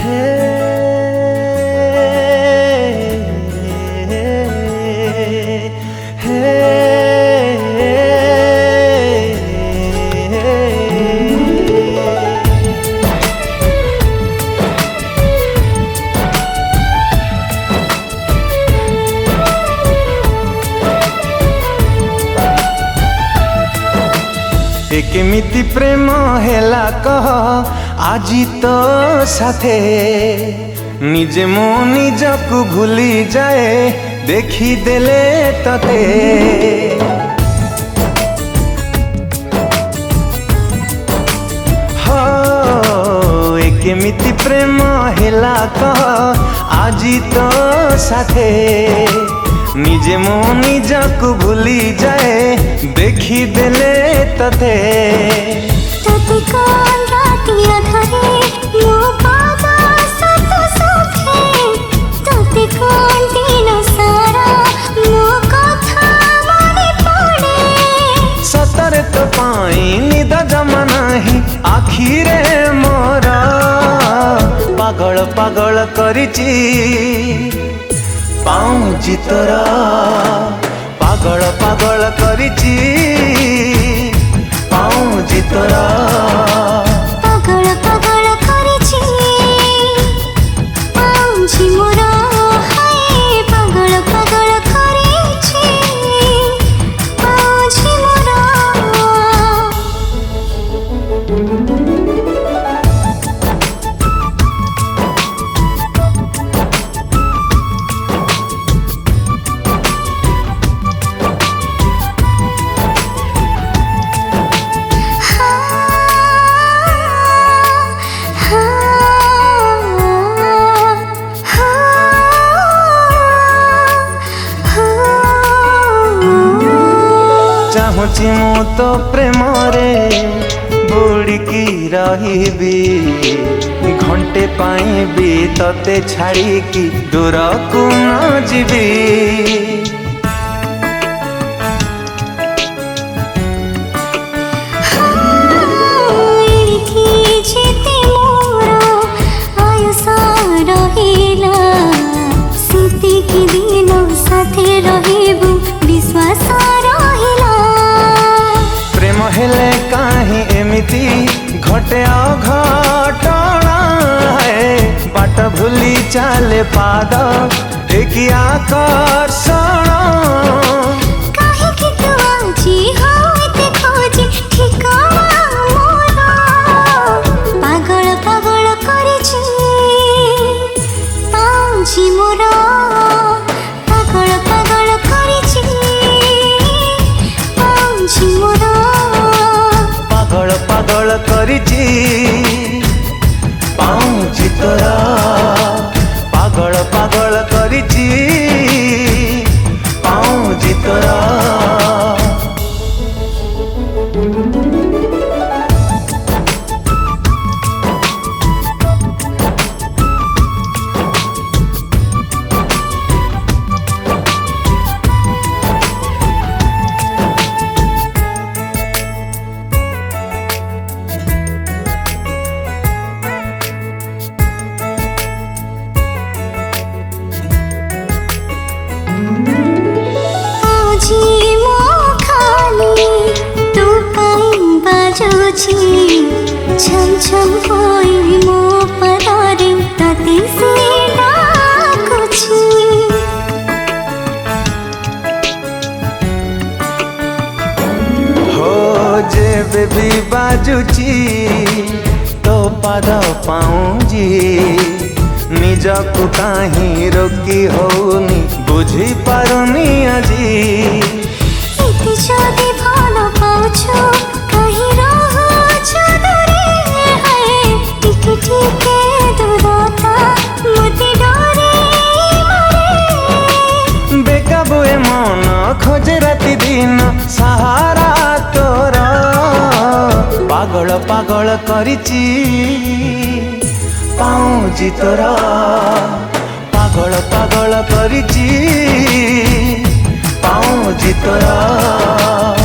केमिति प्रेम हेला कह आजी तो साथे निजे मो निजकु भूली जाए देखी देले तते हो केमिति प्रेम हेला कह आजी तो साथे निजे मो निजकु भूली जाए देखी देले तते तते कौन रातिया धरे मो पादा सत सुखे तते कौन दिन सारा मो कथा मने पड़े सतरे तो पाई निद जमा नाही आखिरे मोर पागल पागल करिची पाऊँची तोरा पागल पागल करिची पाऊँची तोरा पागल पागल करिची पाऊँची मोरा हाय पागल पागल करिची पाऊँची मोरा चाहूची मु तो प्रेम रे बुड़की रही घंटे पाई भी तते छाड़ी की दूर को न जीवी हेले काहे एमिति घटे अघटना है बाट भूली चाले पाद एक आकर्षण काहे कि तू आजी होते खोजी ठिकाना मोरा पागल पागल करिछी पाऊँची मोरा पागल पागल करिछी पाऊँची मोरा पागल पागल करिची पाऊँची तोरा पागल पागल करिची पाऊँची तोरा छम छम कोई मो परारे तते से डाकुची हो जेबे भी बाजुची तो पाद पाऊँजी निजकु काहीं रोकी होनी बुझी पारुनी आजी इति जदि भल पाउछु कहीं रहुछु दूरे है टिके टिके दूरता मते डरे मरे बेकाबू ए मन खोजे राति दिन सहारा तोरा पागल पागल करिची पाऊँची तोरा पागल पागल करिची पाऊँची तोरा।